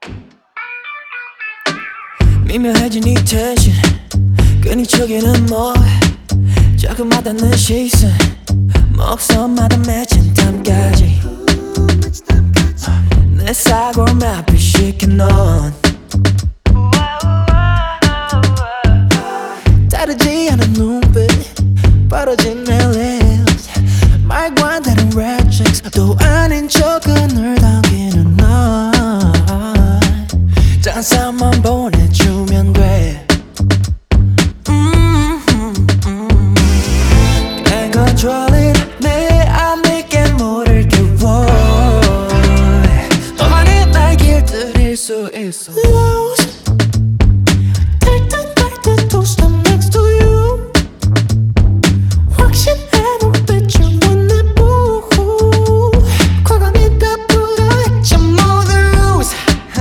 미묘해진 이 텐션 끊이척이는 뭐해 조금 와닿는 시선 목소마다 맺힌 땀까지 내 사고를 마비시켜 넌 다르지 않은 눈빛 벌어진 내 lips 말과 다른 red checks 또 아닌 척은을 당기는 넌 짠싸만 보내주면 돼 Can't control it 내 안에게 물을 깨워 너만의 날 길들일 수 있어 Lose 달듯 to stop next to you 확신해 눈빛을 원해보고 과감히 다 풀어헤쳐 모두 lose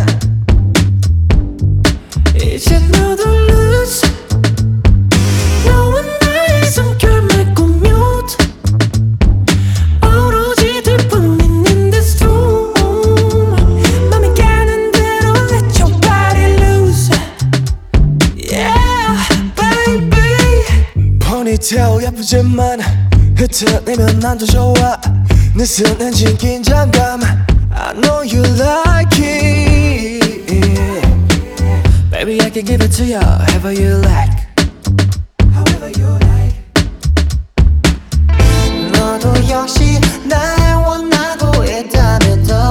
이제 너도 lose 너와 나의 숨결 맺고 mute 오로지 둘뿐인 in this room 맘이 가는 대로 let your body loose Yeah baby 포니테일 예쁘지만 흩어내면 난 더 좋아 내 쓰는진 긴장감 I know you like it Baby I can give it to you however you like However you like 너도 역시 날 원하고 있다면 더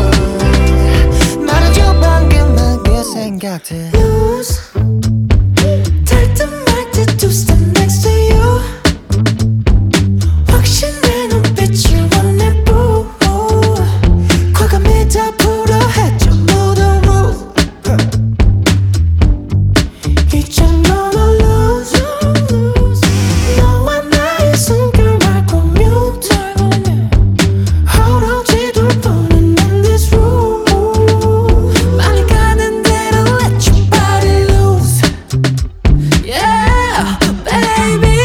말해줘 방금만 그 생각들 Lose 달듯 말듯 to step next to you 확신의 눈빛을 원해보고 과감히 다 풀어헤쳐 모두 move 이제 너도 lose 너와 나의 숨결 말고 mute 오로지 둘뿐인 in this room 빨리 가는 대로 let your body loose Yeah baby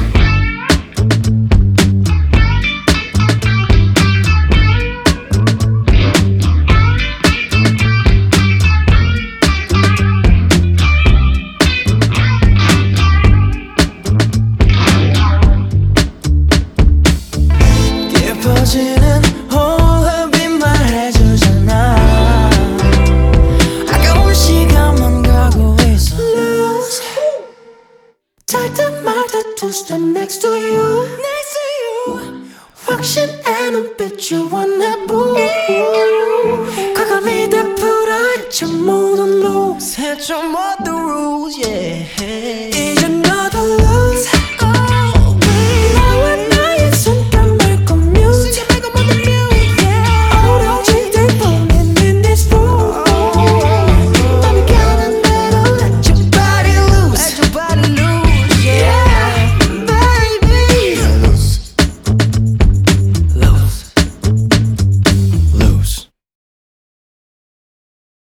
깊어지는 호흡이 말해주잖아 아까운 시간만 가고 있어 Lose 달듯 말듯 to step next to you 확신의 눈빛을 원해보고 과감히 다 풀어헤쳐 모든 lose 해줘